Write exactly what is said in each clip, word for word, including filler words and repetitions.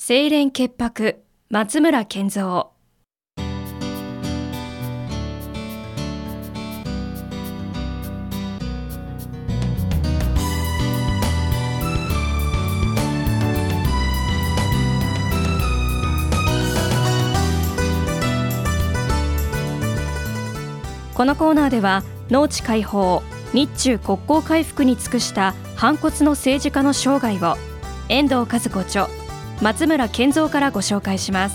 清廉潔白、松村健三。このコーナーでは農地解放、日中国交回復に尽くした反骨の政治家の生涯を遠藤和子著、松村健三からご紹介します。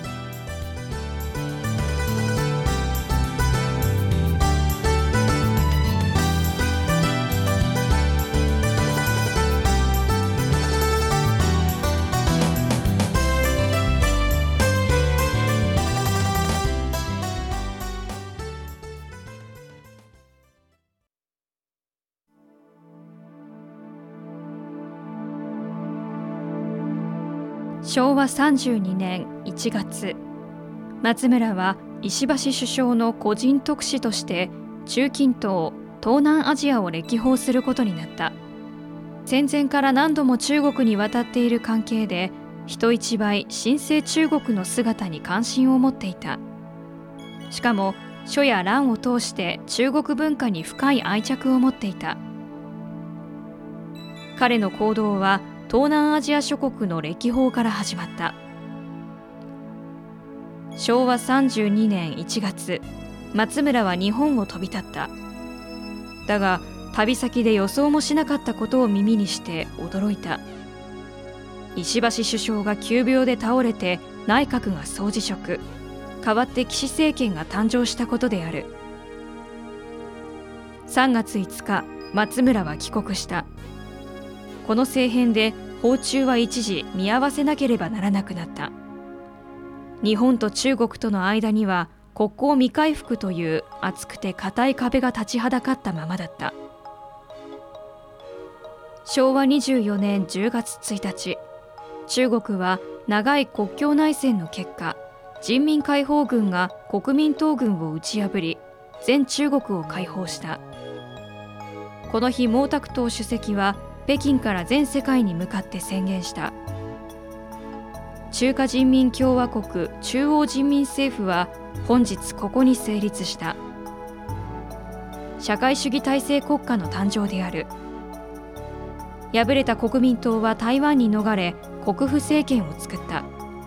しょうわさんじゅうにねんいちがつ、松村は石橋首相の個人特使として中近東、東南アジアを歴訪することになった。戦前から何度も中国に渡っている関係で、人一倍新生中国の姿に関心を持っていた。しかも書や蘭を通して中国文化に深い愛着を持っていた。彼の行動は東南アジア諸国の歴訪から始まった。しょうわさんじゅうにねんいちがつ、松村は日本を飛び立った。だが旅先で予想もしなかったことを耳にして驚いた。石橋首相が急病で倒れて内閣が総辞職、代わって岸政権が誕生したことである。さんがついつか、松村は帰国した。この政変で訪中は一時見合わせなければならなくなった。日本と中国との間には国交未回復という厚くて固い壁が立ちはだかったままだった。しょうわにじゅうよねんじゅうがつついたち、中国は長い国境内戦の結果、人民解放軍が国民党軍を打ち破り、全中国を解放した。この日、毛沢東主席は北京から全世界に向かって宣言した。中華人民共和国中央人民政府は本日ここに成立した。社会主義体制国家の誕生である。敗れた国民党は台湾に逃れ、国府政権を作った。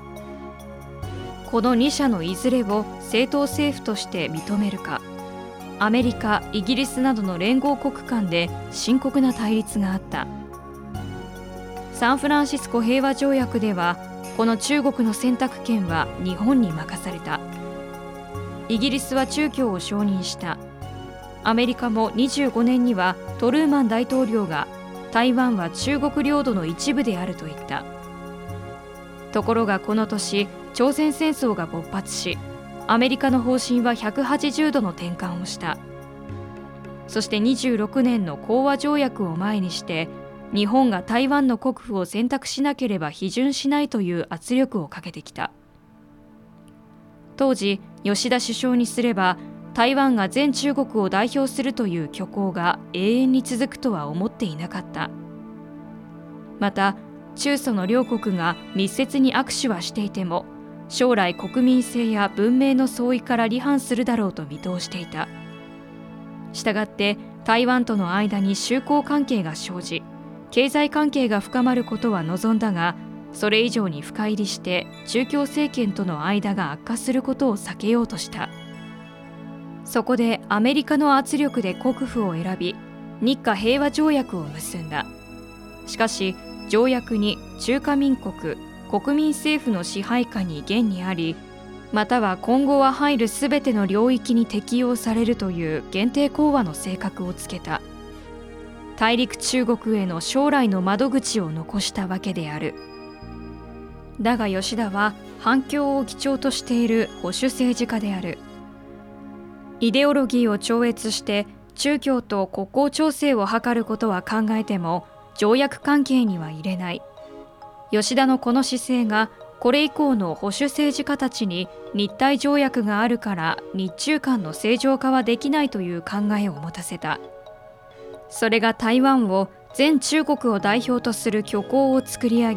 このに社のいずれを正統政府として認めるか、アメリカ、イギリスなどの連合国間で深刻な対立があった。サンフランシスコ平和条約では、この中国の選択権は日本に任された。イギリスは中共を承認した。アメリカもにじゅうごねんにはトルーマン大統領が台湾は中国領土の一部であると言った。ところがこの年、朝鮮戦争が勃発し、アメリカの方針はひゃくはちじゅうどの転換をした。そしてにじゅうろくねんの講和条約を前にして、日本が台湾の国府を選択しなければ批准しないという圧力をかけてきた。当時、吉田首相にすれば、台湾が全中国を代表するという虚構が永遠に続くとは思っていなかった。また、中ソの両国が密接に握手はしていても、将来国民性や文明の相違から離反するだろうと見通していた。したがって台湾との間に修好関係が生じ、経済関係が深まることは望んだが、それ以上に深入りして中共政権との間が悪化することを避けようとした。そこでアメリカの圧力で国府を選び、日華平和条約を結んだ。しかし条約に中華民国国民政府の支配下に現にあり、または今後は入るすべての領域に適用されるという限定講和の性格をつけた。大陸中国への将来の窓口を残したわけである。だが吉田は反共を基調としている保守政治家である。イデオロギーを超越して中共と国交調整を図ることは考えても、条約関係には入れない。吉田のこの姿勢が、これ以降の保守政治家たちに日台条約があるから日中間の正常化はできないという考えを持たせた。それが台湾を全中国を代表とする虚構を作り上げ、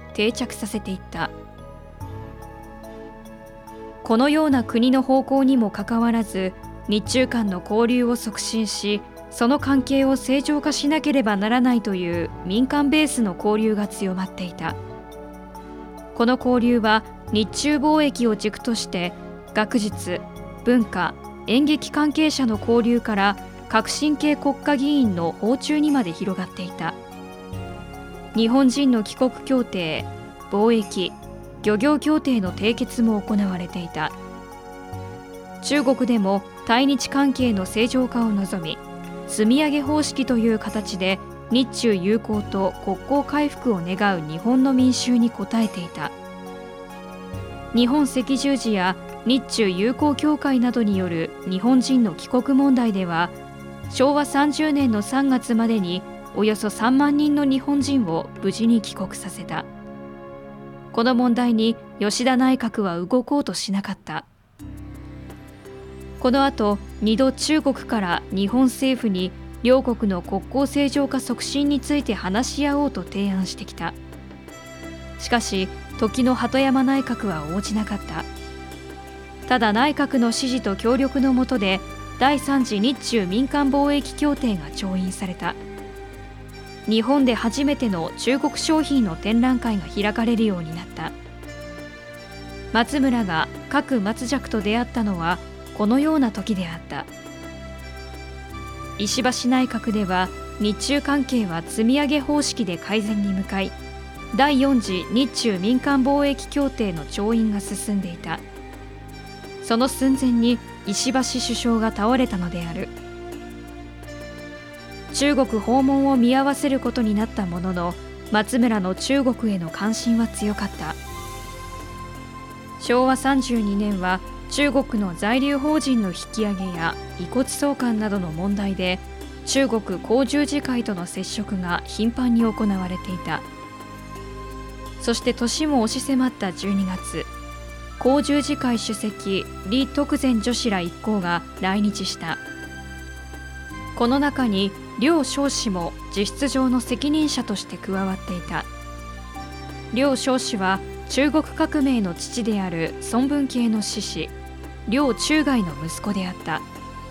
定着させていった。このような国の方向にもかかわらず、日中間の交流を促進し、その関係を正常化しなければならないという民間ベースの交流が強まっていた。この交流は日中貿易を軸として、学術、文化、演劇関係者の交流から革新系国家議員の訪中にまで広がっていた。日本人の帰国協定、貿易、漁業協定の締結も行われていた。中国でも対日関係の正常化を望み、積み上げ方式という形で日中友好と国交回復を願う日本の民衆に応えていた。日本赤十字や日中友好協会などによる日本人の帰国問題では、しょうわさんじゅうねんのさんがつまでにおよそさんまんにんの日本人を無事に帰国させた。この問題に吉田内閣は動こうとしなかった。この後、にど中国から日本政府に両国の国交正常化促進について話し合おうと提案してきた。しかし、時の鳩山内閣は応じなかった。ただ内閣の指示と協力の下で、第三次日中民間貿易協定が調印された。日本で初めての中国商品の展覧会が開かれるようになった。松村が郭松雀と出会ったのはこのような時であった。石橋内閣では日中関係は積み上げ方式で改善に向かい、第四次日中民間貿易協定の調印が進んでいた。その寸前に石橋首相が倒れたのである。中国訪問を見合わせることになったものの、松村の中国への関心は強かった。しょうわさんじゅうにねんは中国の在留邦人の引き上げや遺骨送還などの問題で、中国公十字会との接触が頻繁に行われていた。そして年も押し迫ったじゅうにがつ、公十字会主席李徳善女子ら一行が来日した。この中に梁少氏も実質上の責任者として加わっていた。梁少氏は中国革命の父である孫文系の志士梁中外の息子であった。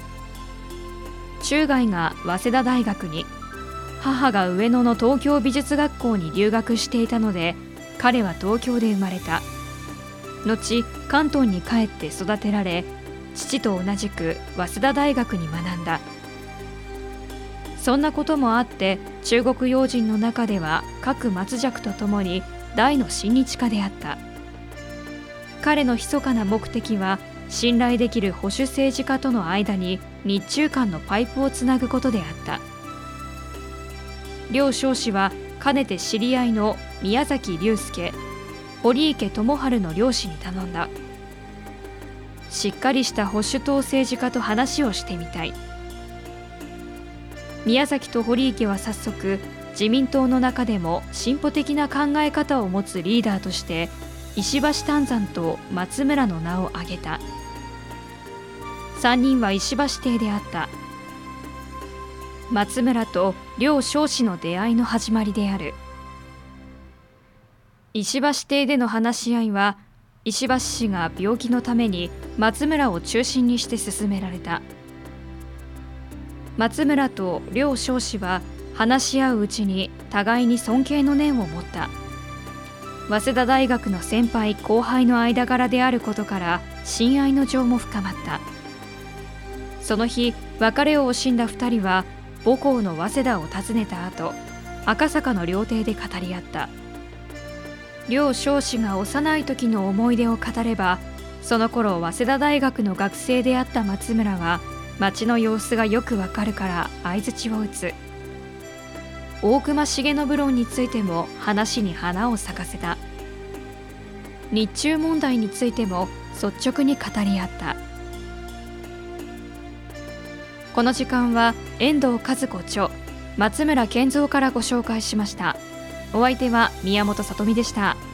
中外が早稲田大学に、母が上野の東京美術学校に留学していたので、彼は東京で生まれた。後関東に帰って育てられ、父と同じく早稲田大学に学んだ。そんなこともあって、中国要人の中では郭松雀とともに大の親日家であった。彼の密かな目的は、信頼できる保守政治家との間に日中間のパイプをつなぐことであった。梁少氏はかねて知り合いの宮崎龍介、堀池智春の両氏に頼んだ。しっかりした保守党政治家と話をしてみたい。宮崎と堀池は早速、自民党の中でも進歩的な考え方を持つリーダーとして石橋湛山と松村の名を挙げた。三人は石橋邸であった。松村と梁少氏の出会いの始まりである。石橋邸での話し合いは、石橋氏が病気のために松村を中心にして進められた。松村と梁少氏は話し合ううちに互いに尊敬の念を持った。早稲田大学の先輩後輩の間柄であることから親愛の情も深まった。その日、別れを惜しんだ二人は母校の早稲田を訪ねた後、赤坂の料亭で語り合った。梁少氏が幼い時の思い出を語れば、その頃早稲田大学の学生であった松村は町の様子がよくわかるから相槌を打つ。大隈重信論についても話に花を咲かせた。日中問題についても率直に語り合った。この時間は遠藤和子著、松村健三からご紹介しました。お相手は宮本さとみでした。